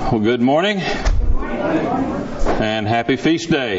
Well, good morning. And happy feast day.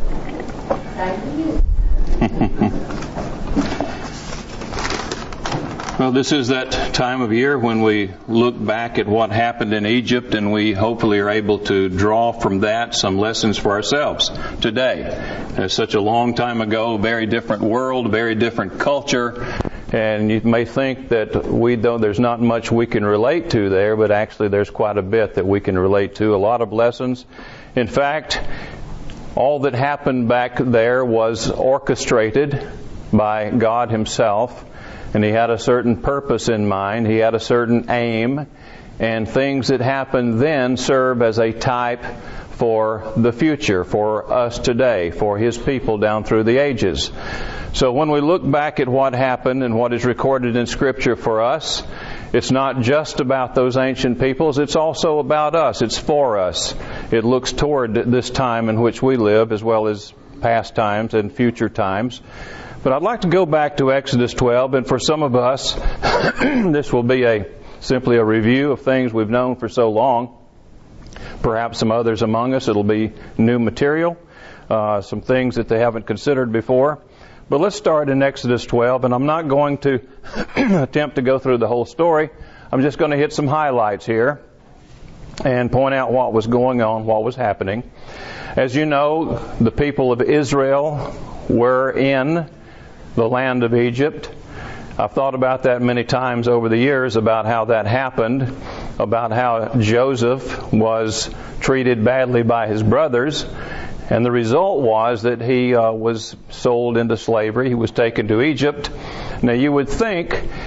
Well, this is that time of year when we look back at what happened in Egypt, and we hopefully are able to draw from that some lessons for ourselves today. It's such a long time ago, very different world, very different culture, and you may think that there's not much we can relate to there, but actually there's quite a bit that we can relate to, a lot of lessons. In fact, all that happened back there was orchestrated by God Himself. And He had a certain purpose in mind. He had a certain aim. And things that happened then serve as a type for the future, for us today, for His people down through the ages. So when we look back at what happened and what is recorded in Scripture for us, it's not just about those ancient peoples, it's also about us. It's for us. It looks toward this time in which we live, as well as past times and future times. But I'd like to go back to Exodus 12, and for some of us, this will be simply a review of things we've known for so long. Perhaps some others among us, it'll be new material, some things that they haven't considered before. But let's start in Exodus 12, and I'm not going to attempt to go through the whole story. I'm just going to hit some highlights here and point out what was going on, what was happening. As you know, the people of Israel were in the land of Egypt. I've thought about that many times over the years, about how that happened, about how Joseph was treated badly by his brothers, and the result was that he was sold into slavery. He was taken to Egypt. Now you would think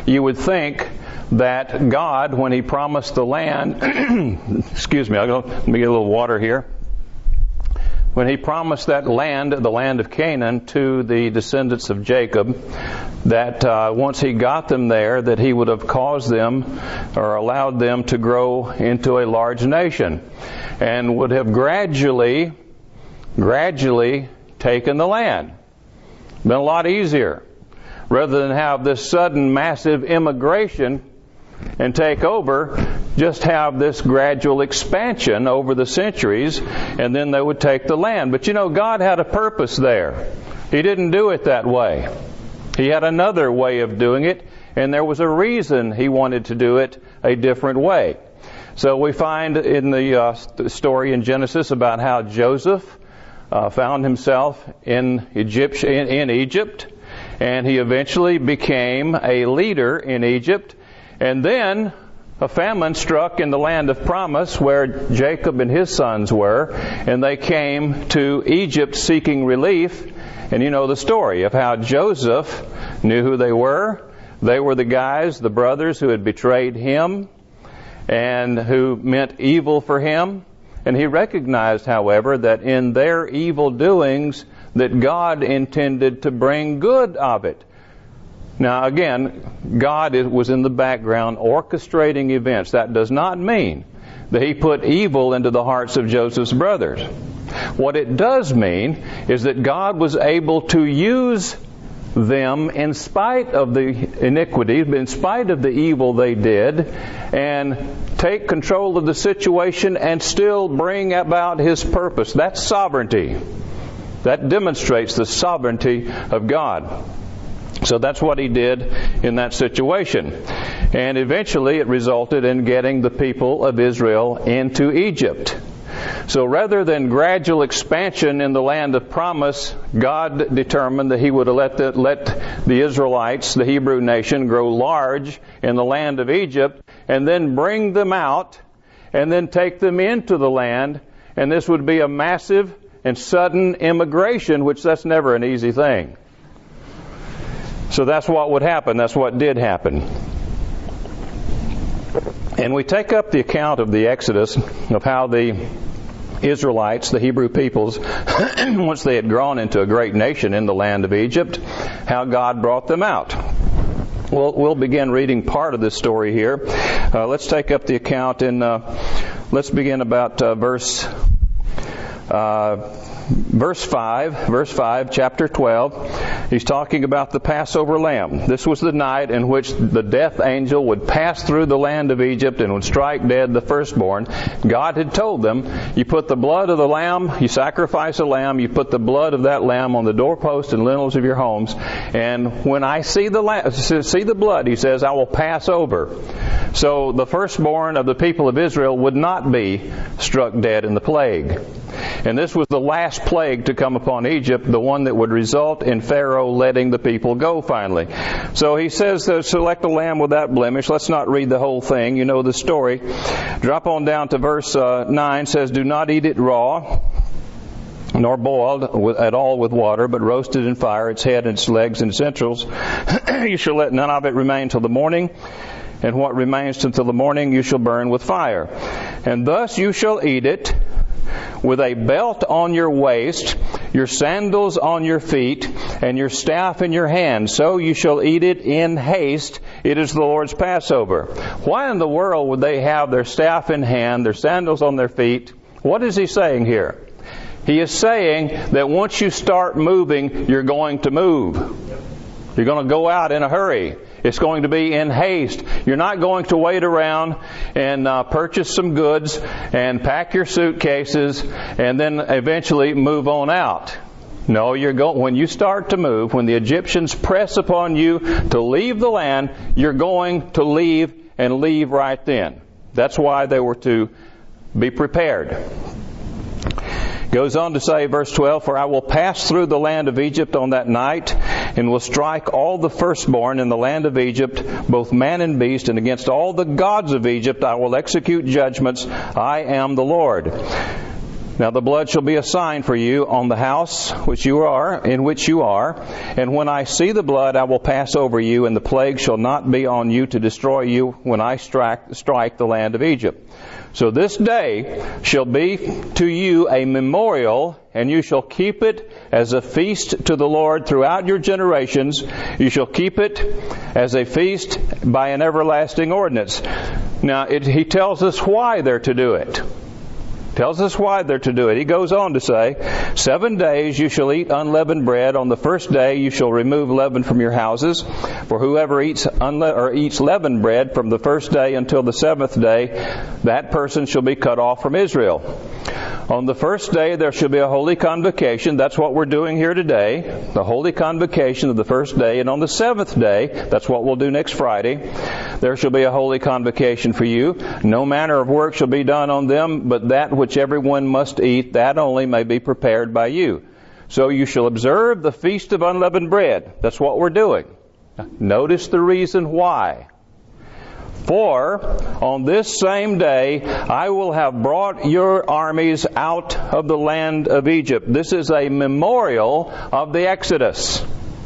that God, when He promised the land, excuse me, let me get a little water here. When He promised that land, the land of Canaan, to the descendants of Jacob, that once He got them there, that He would have caused them or allowed them to grow into a large nation, and would have gradually taken the land. Been a lot easier. Rather than have this sudden massive immigration and take over, just have this gradual expansion over the centuries, and then they would take the land. But you know, God had a purpose there. He didn't do it that way. He had another way of doing it, and there was a reason He wanted to do it a different way. So we find in the story in Genesis about how Joseph found himself in Egypt, and he eventually became a leader in Egypt. And then a famine struck in the land of promise where Jacob and his sons were, and they came to Egypt seeking relief. And you know the story of how Joseph knew who they were. They were the guys, the brothers who had betrayed him and who meant evil for him. And he recognized, however, that in their evil doings that God intended to bring good of it. Now again, God was in the background orchestrating events. That does not mean that He put evil into the hearts of Joseph's brothers. What it does mean is that God was able to use them in spite of the iniquity, in spite of the evil they did, and take control of the situation and still bring about His purpose. That's sovereignty. That demonstrates the sovereignty of God. So that's what He did in that situation. And eventually it resulted in getting the people of Israel into Egypt. So rather than gradual expansion in the land of promise, God determined that He would let the Israelites, the Hebrew nation, grow large in the land of Egypt, and then bring them out, and then take them into the land. And this would be a massive and sudden immigration, which that's never an easy thing. So that's what would happen. That's what did happen. And we take up the account of the Exodus, of how the Israelites, the Hebrew peoples, once they had grown into a great nation in the land of Egypt, how God brought them out. We'll begin reading part of this story here. Let's take up the account in, let's begin about verse 5, chapter 12. He's talking about the Passover lamb. This was the night in which the death angel would pass through the land of Egypt and would strike dead the firstborn. God had told them, you put the blood of the lamb, you sacrifice a lamb, you put the blood of that lamb on the doorpost and lintels of your homes, and when I see the blood, he says, I will pass over. So the firstborn of the people of Israel would not be struck dead in the plague. And this was the last plague to come upon Egypt, the one that would result in Pharaoh letting the people go finally. So he says to select a lamb without blemish. Let's not read the whole thing. You know the story. Drop on down to verse 9. Says, do not eat it raw, nor boiled at all with water, but roasted in fire, its head and its legs and its entrails. You shall let none of it remain till the morning. And what remains until the morning you shall burn with fire. And thus you shall eat it with a belt on your waist, your sandals on your feet, and your staff in your hand. So you shall eat it in haste. It is the Lord's Passover. Why in the world would they have their staff in hand, their sandals on their feet? What is he saying here? He is saying that once you start moving, you're going to move. You're going to go out in a hurry. It's going to be in haste. You're not going to wait around and purchase some goods and pack your suitcases and then eventually move on out. No, when you start to move, when the Egyptians press upon you to leave the land, you're going to leave and leave right then. That's why they were to be prepared. Goes on to say, verse 12, for I will pass through the land of Egypt on that night, and will strike all the firstborn in the land of Egypt, both man and beast, and against all the gods of Egypt I will execute judgments. I am the Lord. Now the blood shall be a sign for you on the house in which you are, and when I see the blood I will pass over you, and the plague shall not be on you to destroy you when I strike the land of Egypt. So this day shall be to you a memorial, and you shall keep it as a feast to the Lord throughout your generations. You shall keep it as a feast by an everlasting ordinance. Now, he tells us why they're to do it. Tells us why they're to do it. He goes on to say, 7 days you shall eat unleavened bread. On the first day you shall remove leaven from your houses. For whoever eats leavened bread from the first day until the 7th day, that person shall be cut off from Israel. On the first day there shall be a holy convocation. That's what we're doing here today. The holy convocation of the first day. And on the 7th day, that's what we'll do next Friday, there shall be a holy convocation for you. No manner of work shall be done on them, but that which everyone must eat, that only may be prepared by you. So you shall observe the feast of unleavened bread. That's what we're doing. Notice the reason why. For on this same day I will have brought your armies out of the land of Egypt. This is a memorial of the Exodus.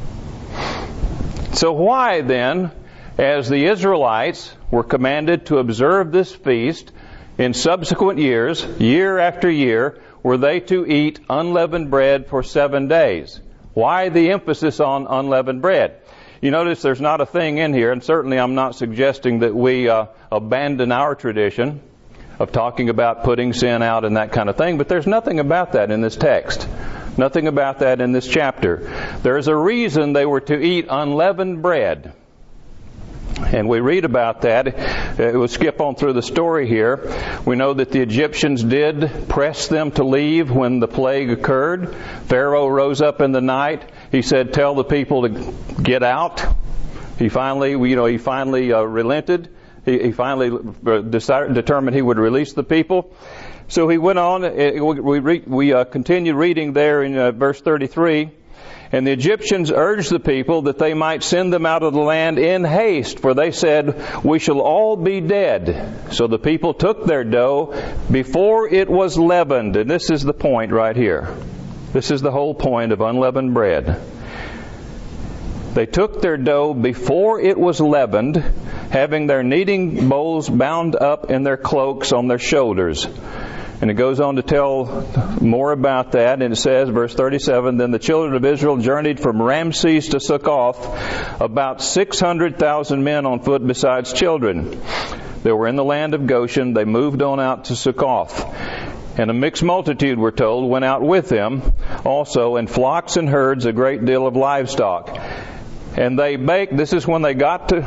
So why then, as the Israelites were commanded to observe this feast in subsequent years, year after year, were they to eat unleavened bread for 7 days? Why the emphasis on unleavened bread? You notice there's not a thing in here, and certainly I'm not suggesting that we abandon our tradition of talking about putting sin out and that kind of thing, but there's nothing about that in this text. Nothing about that in this chapter. There is a reason they were to eat unleavened bread. And we read about that. We'll skip on through the story here. We know that the Egyptians did press them to leave when the plague occurred. Pharaoh rose up in the night. He said, tell the people to get out. He finally relented. He finally determined he would release the people. So he went on. We continue reading there in verse 33. And the Egyptians urged the people that they might send them out of the land in haste, for they said, we shall all be dead. So the people took their dough before it was leavened. And this is the point right here. This is the whole point of unleavened bread. They took their dough before it was leavened, having their kneading bowls bound up in their cloaks on their shoulders. And it goes on to tell more about that, and it says, verse 37, then the children of Israel journeyed from Ramses to Succoth, about 600,000 men on foot besides children. They were in the land of Goshen. They moved on out to Succoth. And a mixed multitude, we're told, went out with them also, and flocks and herds, a great deal of livestock. And they baked, this is when they got to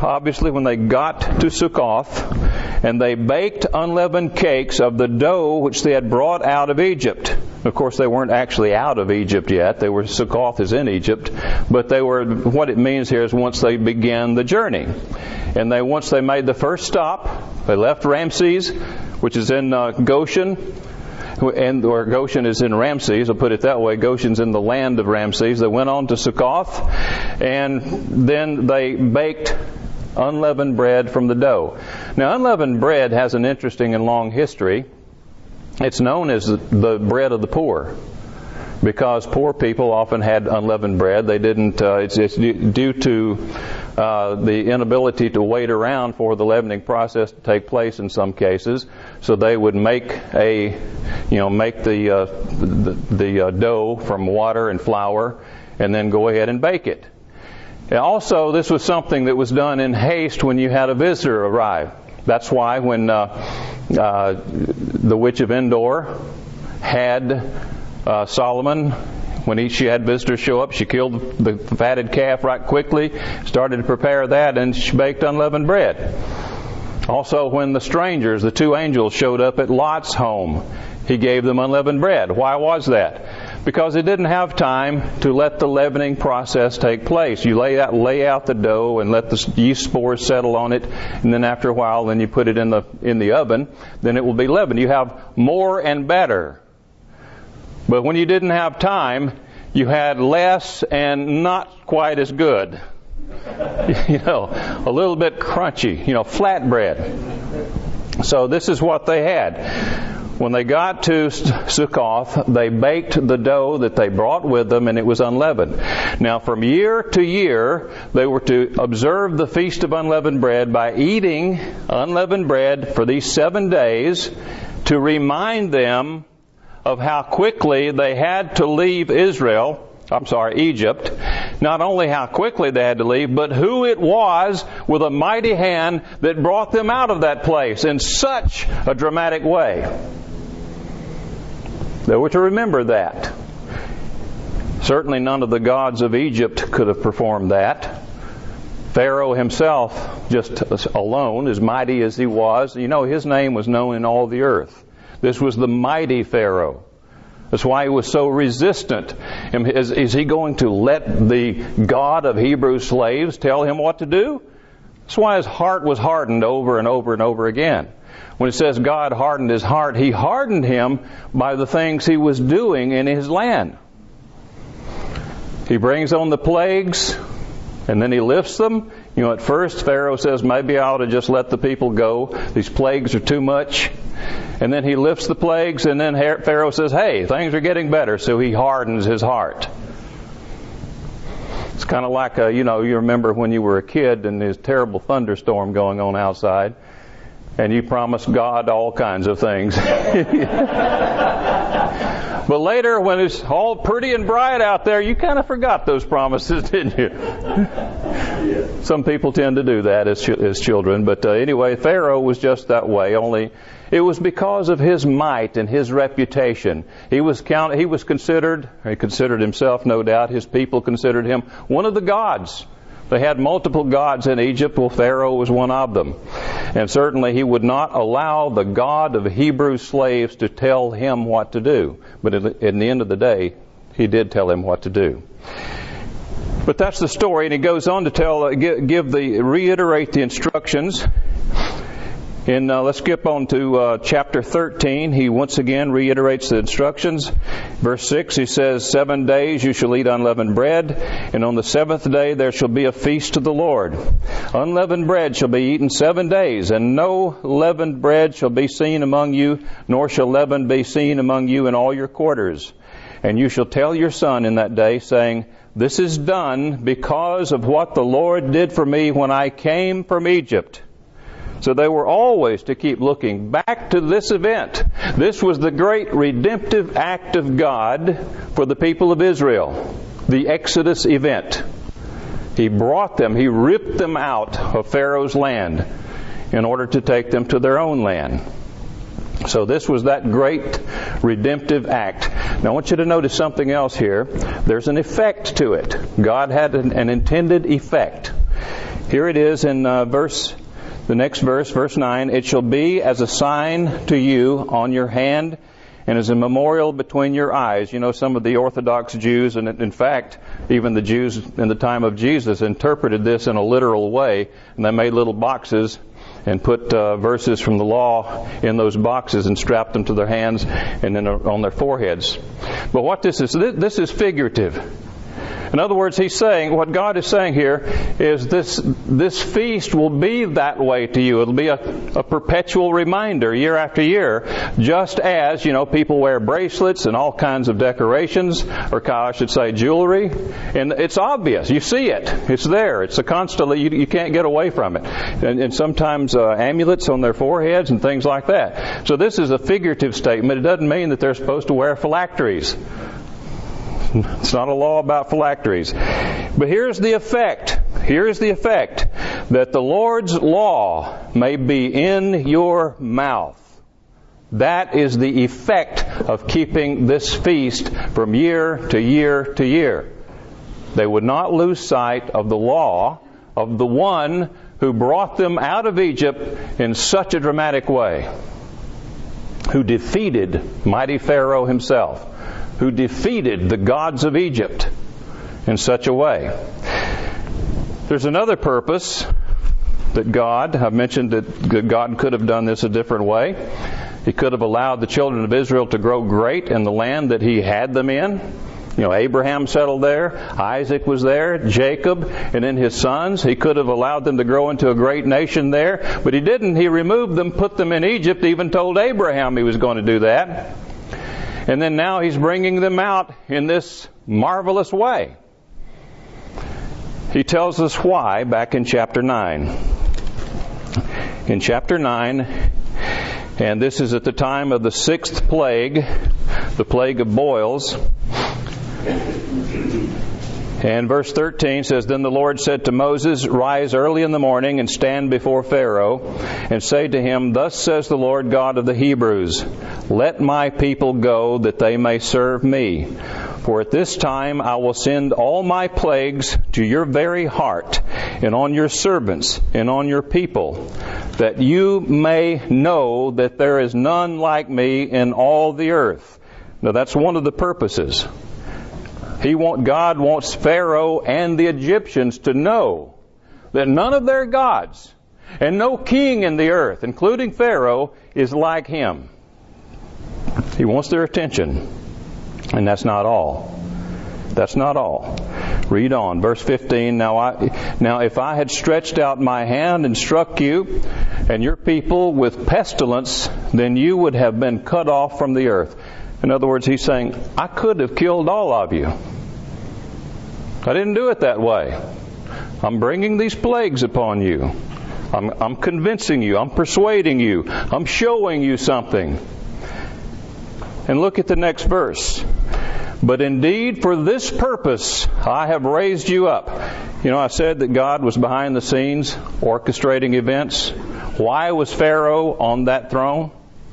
Sukkoth, and they baked unleavened cakes of the dough which they had brought out of Egypt. Of course, they weren't actually out of Egypt yet. Sukkoth is in Egypt. But what it means here is once they began the journey. And once they made the first stop, they left Ramses, which is in Goshen. Or Goshen is in Ramses, I'll put it that way. Goshen's in the land of Ramses. They went on to Sukkoth, and then they baked unleavened bread from the dough. Now, unleavened bread has an interesting and long history. It's known as the bread of the poor, because poor people often had unleavened bread. They didn't. It's due to the inability to wait around for the leavening process to take place in some cases. So they would make the dough from water and flour, and then go ahead and bake it. And also, this was something that was done in haste when you had a visitor arrive. That's why when the witch of Endor had Solomon, when she had visitors show up, she killed the fatted calf right quickly, started to prepare that, and she baked unleavened bread. Also, when the strangers, the two angels, showed up at Lot's home, he gave them unleavened bread. Why was that? Because it didn't have time to let the leavening process take place. You lay out the dough and let the yeast spores settle on it, and then after a while, then you put it in the oven. Then it will be leavened. You have more and better. But when you didn't have time, you had less and not quite as good. A little bit crunchy, flat bread. So this is what they had. When they got to Sukkoth, they baked the dough that they brought with them, and it was unleavened. Now, from year to year, they were to observe the Feast of Unleavened Bread by eating unleavened bread for these 7 days to remind them of how quickly they had to leave Egypt. Not only how quickly they had to leave, but who it was with a mighty hand that brought them out of that place in such a dramatic way. They were to remember that. Certainly none of the gods of Egypt could have performed that. Pharaoh himself, just alone, as mighty as he was, his name was known in all the earth. This was the mighty Pharaoh. That's why he was so resistant. Is he going to let the God of Hebrew slaves tell him what to do? That's why his heart was hardened over and over and over again. When it says God hardened his heart, he hardened him by the things he was doing in his land. He brings on the plagues, and then he lifts them. At first Pharaoh says, maybe I ought to just let the people go. These plagues are too much. And then he lifts the plagues, and then Pharaoh says, hey, things are getting better. So he hardens his heart. It's kind of like, you remember when you were a kid and there's a terrible thunderstorm going on outside, and you promised God all kinds of things. But later, when it's all pretty and bright out there, you kind of forgot those promises, didn't you? Some people tend to do that as children. But anyway, Pharaoh was just that way, only it was because of his might and his reputation. He considered himself, no doubt, his people considered him one of the gods. They had multiple gods in Egypt. Well, Pharaoh was one of them. And certainly he would not allow the God of Hebrew slaves to tell him what to do. But in the end of the day, he did tell him what to do. But that's the story, and he goes on to reiterate the instructions. Let's skip on to chapter 13. He once again reiterates the instructions. Verse 6, he says, 7 days you shall eat unleavened bread, and on the 7th day there shall be a feast to the Lord. Unleavened bread shall be eaten 7 days, and no leavened bread shall be seen among you, nor shall leaven be seen among you in all your quarters. And you shall tell your son in that day, saying, this is done because of what the Lord did for me when I came from Egypt. So they were always to keep looking back to this event. This was the great redemptive act of God for the people of Israel, the Exodus event. He ripped them out of Pharaoh's land in order to take them to their own land. So this was that great redemptive act. Now I want you to notice something else here. There's an effect to it. God had an intended effect. Here it is in the next verse, verse 9. It shall be as a sign to you on your hand and as a memorial between your eyes. You know, some of the Orthodox Jews, and in fact, even the Jews in the time of Jesus, interpreted this in a literal way, and they made little boxes and put verses from the law in those boxes and strapped them to their hands and then on their foreheads. But what this is figurative. In other words, he's saying, what God is saying here is this feast will be that way to you. It'll be a perpetual reminder year after year, just as, people wear bracelets and all kinds of decorations, or I should say jewelry, and it's obvious. You see it. It's there. It's constantly, you can't get away from it. And sometimes amulets on their foreheads and things like that. So this is a figurative statement. It doesn't mean that they're supposed to wear phylacteries. It's not a law about phylacteries. But here's the effect. Here's the effect. That the Lord's law may be in your mouth. That is the effect of keeping this feast from year to year to year. They would not lose sight of the law of the one who brought them out of Egypt in such a dramatic way, who defeated mighty Pharaoh himself, who defeated the gods of Egypt in such a way. There's another purpose that I've mentioned that God could have done this a different way. He could have allowed the children of Israel to grow great in the land that He had them in. Abraham settled there, Isaac was there, Jacob, and then his sons. He could have allowed them to grow into a great nation there, but He didn't. He removed them, put them in Egypt, even told Abraham He was going to do that. And then now He's bringing them out in this marvelous way. He tells us why back in chapter 9. In chapter 9, and this is at the time of the 6th plague, the plague of boils. And verse 13 says, Then the Lord said to Moses, Rise early in the morning and stand before Pharaoh, and say to him, Thus says the Lord God of the Hebrews, Let my people go, that they may serve me. For at this time I will send all my plagues to your very heart, and on your servants, and on your people, that you may know that there is none like me in all the earth. Now that's one of the purposes. God wants Pharaoh and the Egyptians to know that none of their gods and no king in the earth, including Pharaoh, is like him. He wants their attention. And that's not all. That's not all. Read on, verse 15. Now if I had stretched out my hand and struck you and your people with pestilence, then you would have been cut off from the earth. In other words, He's saying, I could have killed all of you. I didn't do it that way. I'm bringing these plagues upon you. I'm convincing you. I'm persuading you. I'm showing you something. And look at the next verse. But indeed, for this purpose, I have raised you up. I said that God was behind the scenes orchestrating events. Why was Pharaoh on that throne?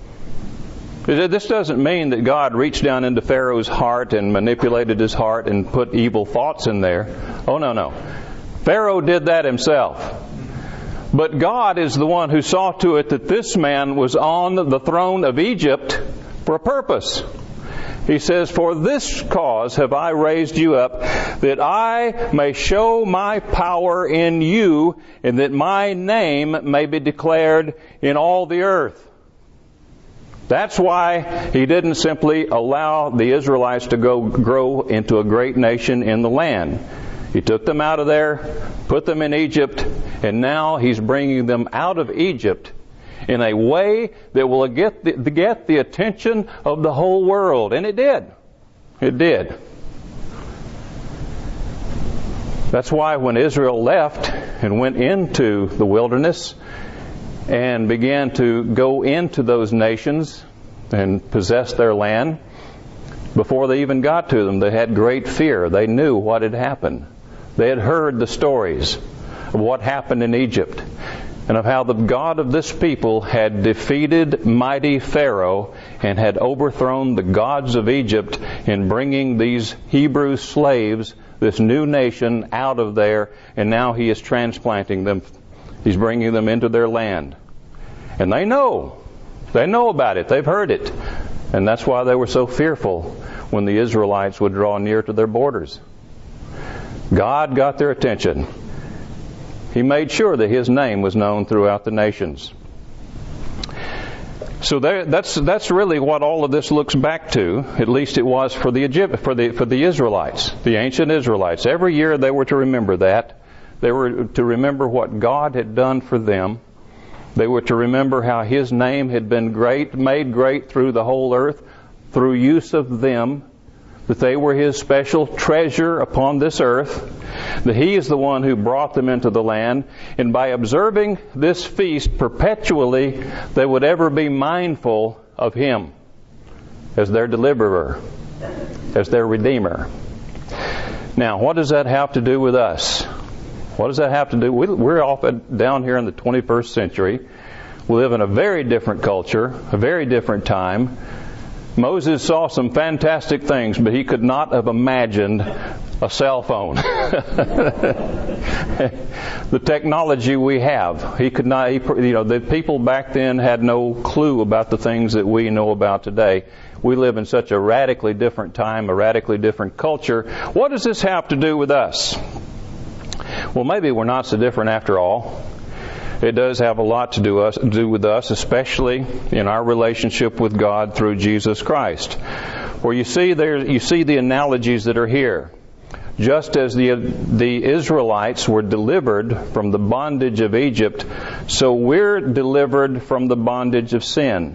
This doesn't mean that God reached down into Pharaoh's heart and manipulated his heart and put evil thoughts in there. Oh, no. Pharaoh did that himself. But God is the one who saw to it that this man was on the throne of Egypt for a purpose. He says, For this cause have I raised you up, that I may show my power in you, and that my name may be declared in all the earth. That's why He didn't simply allow the Israelites to grow into a great nation in the land. He took them out of there, put them in Egypt, and now He's bringing them out of Egypt in a way that will get the attention of the whole world. And it did. It did. That's why when Israel left and went into the wilderness and began to go into those nations and possess their land, before they even got to them, they had great fear. They knew what had happened. They had heard the stories of what happened in Egypt. and of how the God of this people had defeated mighty Pharaoh and had overthrown the gods of Egypt in bringing these Hebrew slaves, this new nation, out of there, and now he is transplanting them. He's bringing them into their land. And they know about it. They've heard it. And that's why they were so fearful when the Israelites would draw near to their borders. God got their attention. He made sure that His name was known throughout the nations. So that's really what all of this looks back to. At least it was for the Israelites, the ancient Israelites. Every year they were to remember that. They were to remember what God had done for them. They were to remember how His name had been made great through the whole earth, through use of them, that they were His special treasure upon this earth, that He is the one who brought them into the land, and by observing this feast perpetually, they would ever be mindful of Him as their deliverer, as their Redeemer. Now, what does that have to do with us? What does that have to do? We're off down here in the 21st century. We live in a very different culture, a very different time. Moses saw some fantastic things, but he could not have imagined a cell phone. The technology we have, he could not. The people back then had no clue about the things that we know about today. We live in such a radically different time, a radically different culture. What does this have to do with us? Well, maybe we're not so different after all. It does have a lot to do with us, especially in our relationship with God through Jesus Christ. Where you see the analogies that are here. Just as the Israelites were delivered from the bondage of Egypt, so we're delivered from the bondage of sin.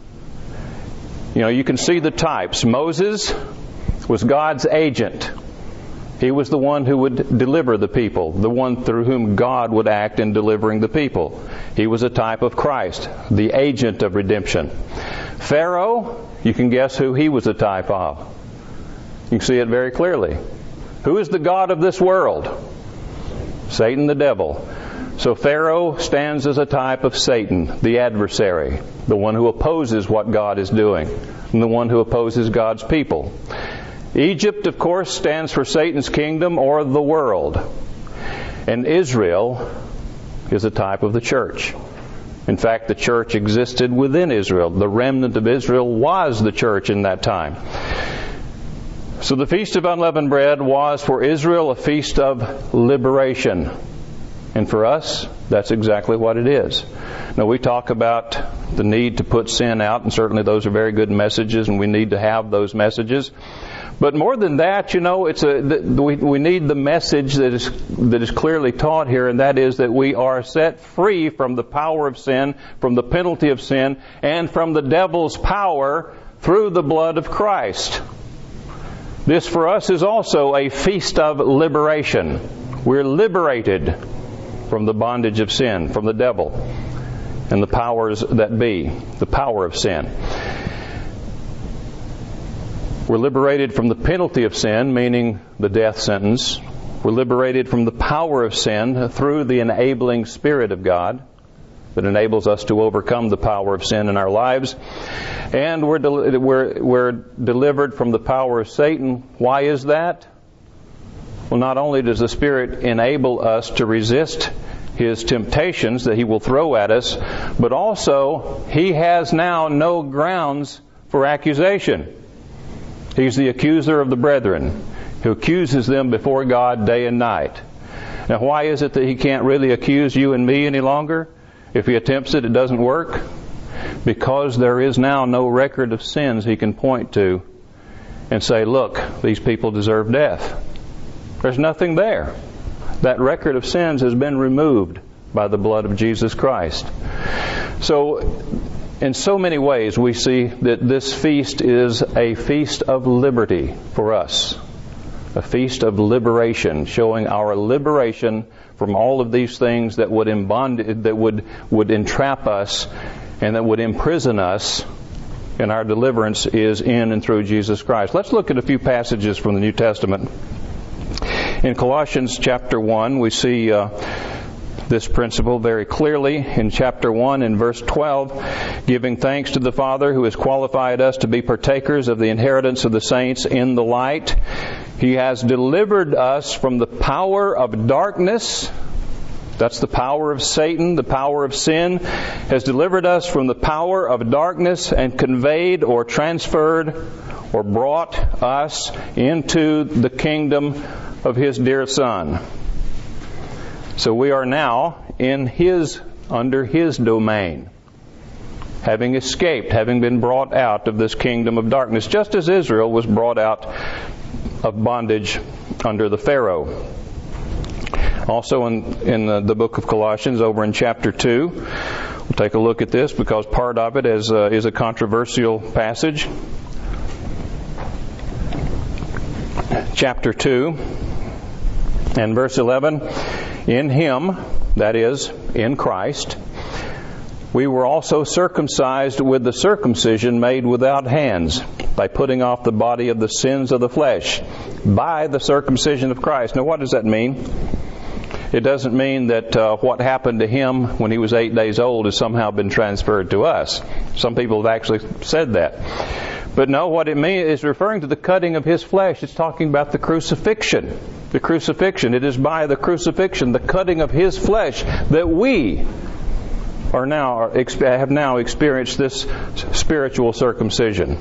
You can see the types. Moses was God's agent. He was the one who would deliver the people, the one through whom God would act in delivering the people. He was a type of Christ, the agent of redemption. Pharaoh, you can guess who he was a type of. You can see it very clearly. Who is the god of this world? Satan the devil. So Pharaoh stands as a type of Satan, the adversary, the one who opposes what God is doing, and the one who opposes God's people. Egypt, of course, stands for Satan's kingdom or the world. And Israel is a type of the church. In fact, the church existed within Israel. The remnant of Israel was the church in that time. So the Feast of Unleavened Bread was for Israel a feast of liberation. And for us, that's exactly what it is. Now, we talk about the need to put sin out, and certainly those are very good messages, and we need to have those messages. But more than that, we need the message that is clearly taught here, and that is that we are set free from the power of sin, from the penalty of sin, and from the devil's power through the blood of Christ. This for us is also a feast of liberation. We're liberated from the bondage of sin, from the devil, and the powers that be, the power of sin. We're liberated from the penalty of sin, meaning the death sentence. We're liberated from the power of sin through the enabling Spirit of God that enables us to overcome the power of sin in our lives. And we're delivered from the power of Satan. Why is that? Well, not only does the Spirit enable us to resist his temptations that he will throw at us, but also he has now no grounds for accusation. He's the accuser of the brethren, who accuses them before God day and night. Now, why is it that he can't really accuse you and me any longer? If he attempts it, it doesn't work. Because there is now no record of sins he can point to and say, look, these people deserve death. There's nothing there. That record of sins has been removed by the blood of Jesus Christ. So, in so many ways, we see that this feast is a feast of liberty for us. A feast of liberation, showing our liberation from all of these things that would entrap us and that would imprison us. And our deliverance is in and through Jesus Christ. Let's look at a few passages from the New Testament. In Colossians chapter 1, we see the this principle very clearly in chapter 1 and verse 12, giving thanks to the Father who has qualified us to be partakers of the inheritance of the saints in the light. He has delivered us from the power of darkness. That's the power of Satan, the power of sin, has delivered us from the power of darkness and conveyed or transferred or brought us into the kingdom of His dear Son. So we are now under His domain, having escaped, having been brought out of this kingdom of darkness, just as Israel was brought out of bondage under the Pharaoh. Also in the book of Colossians, over in chapter 2, we'll take a look at this because part of it is a controversial passage. Chapter 2 and verse 11, in Him, that is, in Christ, we were also circumcised with the circumcision made without hands, by putting off the body of the sins of the flesh, by the circumcision of Christ. Now what does that mean? It doesn't mean that what happened to Him when He was 8 days old has somehow been transferred to us. Some people have actually said that. But no, what it means is referring to the cutting of His flesh. It's talking about the crucifixion. The crucifixion. It is by the crucifixion, the cutting of His flesh, that we have now experienced this spiritual circumcision.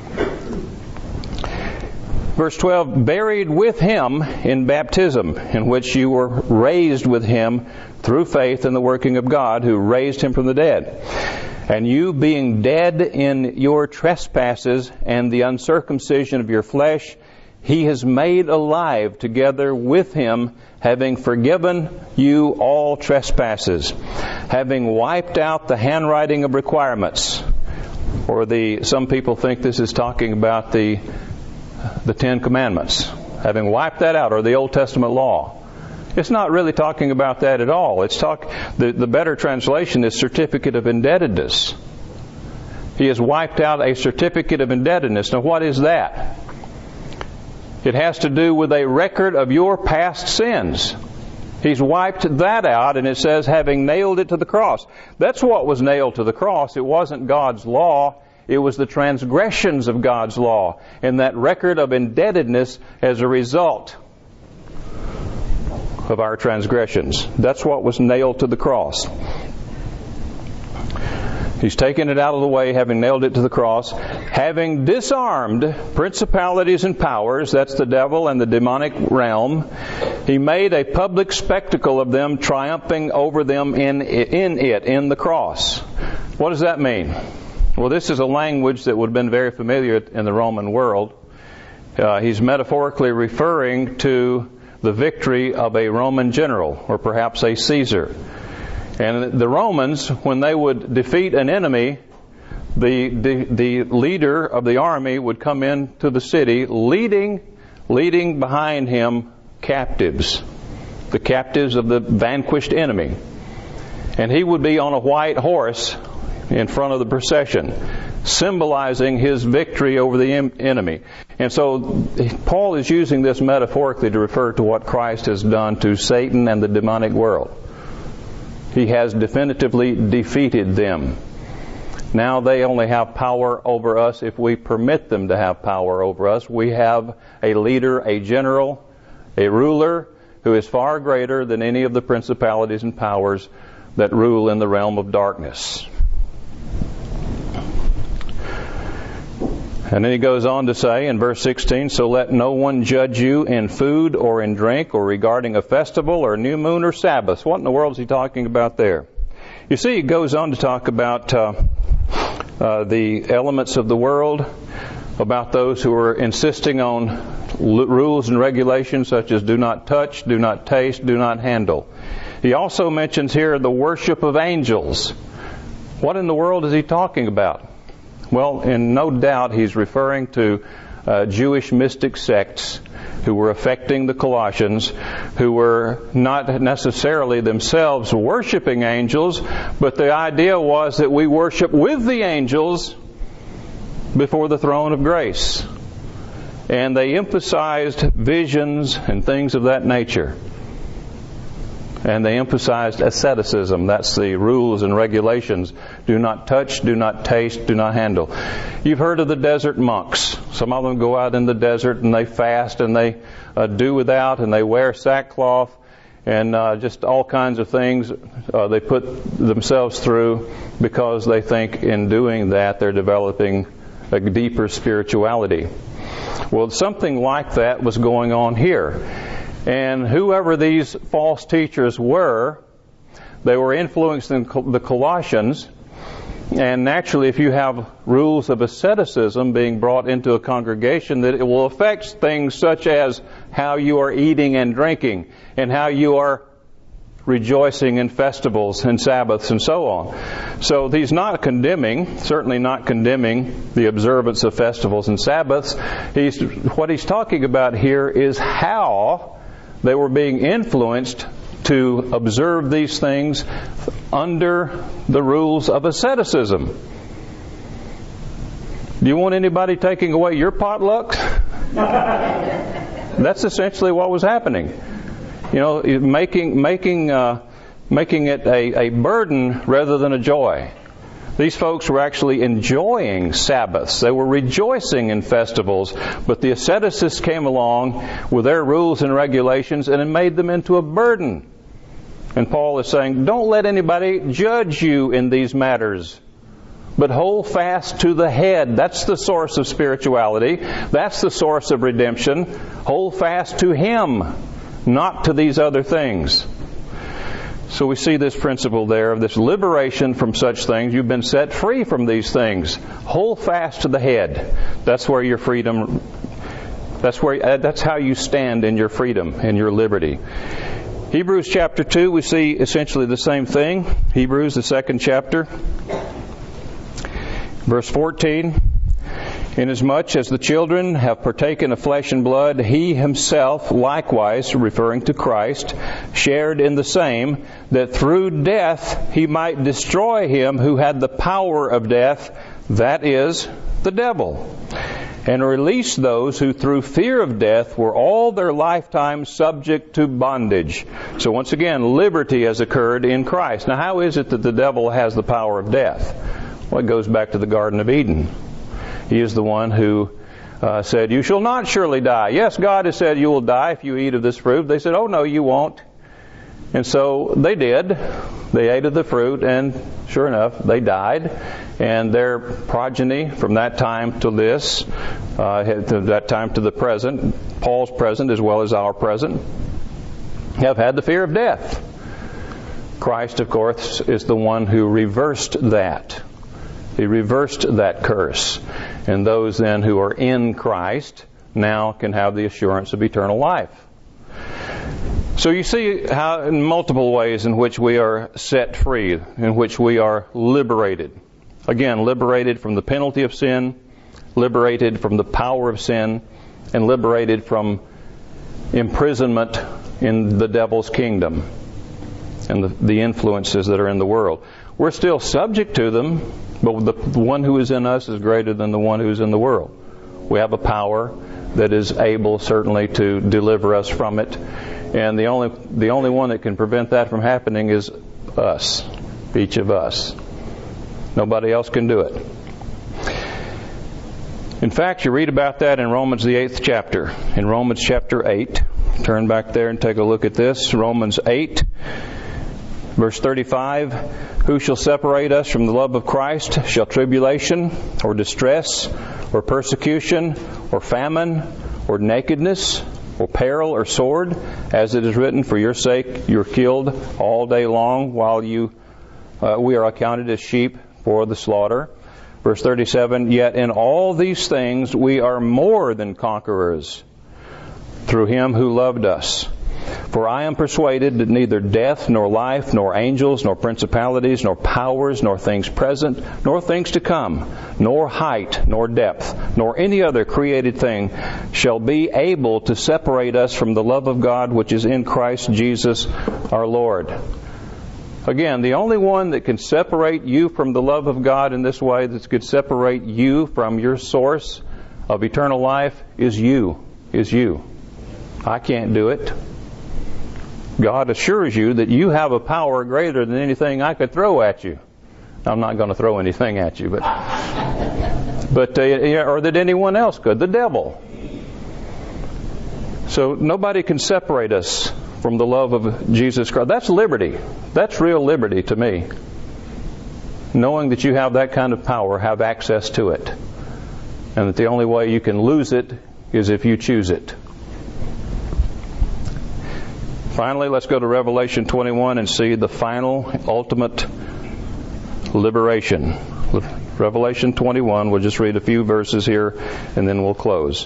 Verse 12, buried with Him in baptism, in which you were raised with Him through faith in the working of God, who raised Him from the dead. And you, being dead in your trespasses and the uncircumcision of your flesh, He has made alive together with Him, having forgiven you all trespasses, having wiped out the handwriting of requirements. Or some people think this is talking about the Ten Commandments, having wiped that out, or the Old Testament law. It's not really talking about that at all. The better translation is certificate of indebtedness. He has wiped out a certificate of indebtedness. Now what is that? It has to do with a record of your past sins. He's wiped that out, and it says, having nailed it to the cross. That's what was nailed to the cross. It wasn't God's law. It was the transgressions of God's law, and that record of indebtedness as a result of our transgressions. That's what was nailed to the cross. He's taken it out of the way, having nailed it to the cross, having disarmed principalities and powers, that's the devil and the demonic realm. He made a public spectacle of them, triumphing over them in the cross. What does that mean? Well, this is a language that would have been very familiar in the Roman world. He's metaphorically referring to the victory of a Roman general, or perhaps a Caesar. And the Romans, when they would defeat an enemy, the leader of the army would come into the city, leading behind him captives, the captives of the vanquished enemy. And he would be on a white horse in front of the procession, symbolizing his victory over the enemy. And so Paul is using this metaphorically to refer to what Christ has done to Satan and the demonic world. He has definitively defeated them. Now they only have power over us if we permit them to have power over us. We have a leader, a general, a ruler who is far greater than any of the principalities and powers that rule in the realm of darkness. And then he goes on to say in verse 16, so let no one judge you in food or in drink or regarding a festival or new moon or Sabbath. What in the world is he talking about there? You see, he goes on to talk about the elements of the world, about those who are insisting on rules and regulations such as do not touch, do not taste, do not handle. He also mentions here the worship of angels. What in the world is he talking about? Well, in no doubt he's referring to Jewish mystic sects who were affecting the Colossians, who were not necessarily themselves worshiping angels, but the idea was that we worship with the angels before the throne of grace. And they emphasized visions and things of that nature. And they emphasized asceticism. That's the rules and regulations. Do not touch, do not taste, do not handle. You've heard of the desert monks. Some of them go out in the desert and they fast and they do without and they wear sackcloth and just all kinds of things they put themselves through because they think in doing that they're developing a deeper spirituality. Well, something like that was going on here. And whoever these false teachers were, they were influencing the Colossians. And naturally, if you have rules of asceticism being brought into a congregation, that it will affect things such as how you are eating and drinking, and how you are rejoicing in festivals and Sabbaths and so on. So he's not condemning, certainly not condemning the observance of festivals and Sabbaths. What he's talking about here is how they were being influenced to observe these things under the rules of asceticism. Do you want anybody taking away your potlucks? That's essentially what was happening. You know, making it a burden rather than a joy. These folks were actually enjoying Sabbaths. They were rejoicing in festivals. But the asceticists came along with their rules and regulations and it made them into a burden. And Paul is saying, don't let anybody judge you in these matters, but hold fast to the head. That's the source of spirituality. That's the source of redemption. Hold fast to Him, not to these other things. So we see this principle there of this liberation from such things. You've been set free from these things. Hold fast to the head. That's where your freedom, that's how you stand in your freedom and your liberty. Hebrews chapter 2, we see essentially the same thing. Hebrews, the 2nd chapter, verse 14. Inasmuch as the children have partaken of flesh and blood, He Himself likewise, referring to Christ, shared in the same, that through death He might destroy him who had the power of death, that is, the devil, and release those who through fear of death were all their lifetime subject to bondage. So once again, liberty has occurred in Christ. Now how is it that the devil has the power of death? Well, it goes back to the Garden of Eden. He is the one who said, you shall not surely die. Yes, God has said you will die if you eat of this fruit. They said, oh no, you won't. And so they did. They ate of the fruit, and sure enough, they died. And their progeny from that time to this, that time to the present, Paul's present as well as our present, have had the fear of death. Christ, of course, is the one who reversed that. He reversed that curse. And those then who are in Christ now can have the assurance of eternal life. So you see how in multiple ways in which we are set free, in which we are liberated. Again, liberated from the penalty of sin, liberated from the power of sin, and liberated from imprisonment in the devil's kingdom and the influences that are in the world. We're still subject to them, but the one who is in us is greater than the one who is in the world. We have a power that is able certainly to deliver us from it. And the only one that can prevent that from happening is us, each of us. Nobody else can do it. In fact, you read about that in Romans the 8th chapter. In Romans chapter 8, turn back there and take a look at this. Romans 8, verse 35. Who shall separate us from the love of Christ? Shall tribulation, or distress, or persecution, or famine, or nakedness, or peril, or sword? As it is written, for your sake you are killed all day long, while we are accounted as sheep for the slaughter. Verse 37, yet in all these things we are more than conquerors through Him who loved us. For I am persuaded that neither death, nor life, nor angels, nor principalities, nor powers, nor things present, nor things to come, nor height, nor depth, nor any other created thing shall be able to separate us from the love of God which is in Christ Jesus our Lord. Again, the only one that can separate you from the love of God in this way, that could separate you from your source of eternal life, is you. I can't do it. God assures you that you have a power greater than anything I could throw at you. I'm not going to throw anything at you, but or that anyone else could, the devil. So nobody can separate us from the love of Jesus Christ. That's liberty. That's real liberty to me. Knowing that you have that kind of power, have access to it. And that the only way you can lose it is if you choose it. Finally, let's go to Revelation 21 and see the final, ultimate liberation. Revelation 21, we'll just read a few verses here and then we'll close.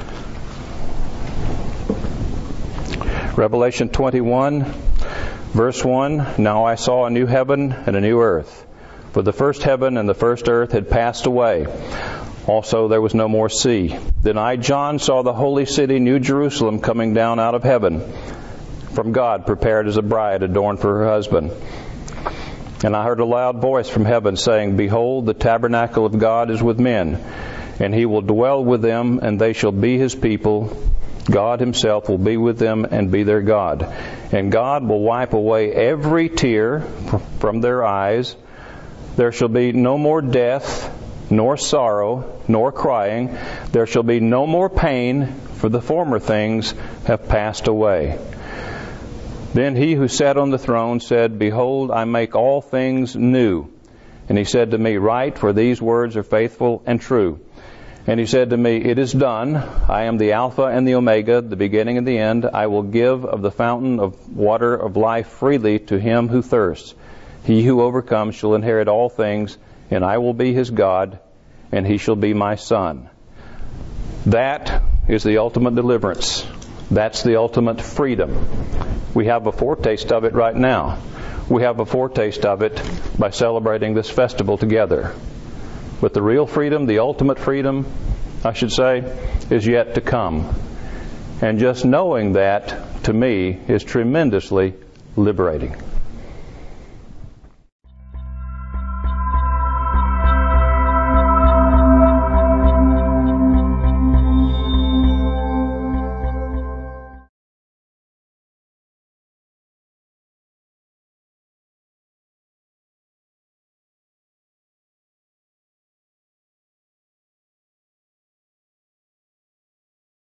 Revelation 21, verse 1, Now I saw a new heaven and a new earth, for the first heaven and the first earth had passed away. Also there was no more sea. Then I, John, saw the holy city, New Jerusalem, coming down out of heaven, from God, prepared as a bride adorned for her husband. And I heard a loud voice from heaven saying, Behold, the tabernacle of God is with men, and He will dwell with them, and they shall be His people. God Himself will be with them and be their God. And God will wipe away every tear from their eyes. There shall be no more death, nor sorrow, nor crying. There shall be no more pain, for the former things have passed away. Then He who sat on the throne said, Behold, I make all things new. And He said to me, Write, for these words are faithful and true. And He said to me, It is done. I am the Alpha and the Omega, the beginning and the end. I will give of the fountain of water of life freely to him who thirsts. He who overcomes shall inherit all things, and I will be his God, and he shall be my son. That is the ultimate deliverance. That's the ultimate freedom. We have a foretaste of it right now. We have a foretaste of it by celebrating this festival together. But the real freedom, the ultimate freedom, I should say, is yet to come. And just knowing that, to me, is tremendously liberating.